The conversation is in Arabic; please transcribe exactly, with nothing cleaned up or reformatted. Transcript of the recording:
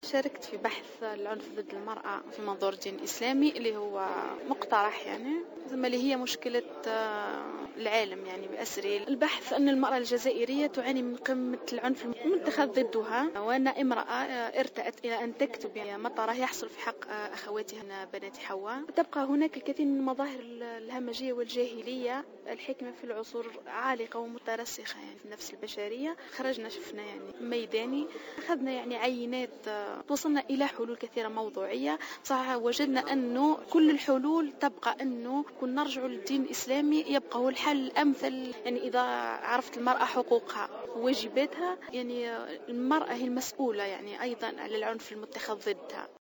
شاركت في بحث العنف ضد المرأة في منظور الدين الإسلامي اللي هو مقترح، يعني زي اللي هي مشكلة العالم يعني بأسره. البحث أن المرأة الجزائرية تعاني من قمة العنف المتخذ ضدها، وأن امرأة ارتأت إلى أن تكتب يعني ما تراه يحصل في حق أخواتها بنات حواء. تبقى هناك الكثير من مظاهر الهمجية والجاهلية الحكمة في العصور عالقة ومترسخة يعني في النفس البشرية. خرجنا شفنا يعني ميداني، أخذنا يعني عينات، وصلنا إلى حلول كثيرة موضوعية. صح، وجدنا أنه كل الحلول تبقى أنه كنا نرجع للدين الإسلامي، يبقى هو الحل الأمثل. يعني إذا عرفت المرأة حقوقها وواجباتها، يعني المرأة هي المسؤولة يعني أيضا على العنف المتخذ ضدها.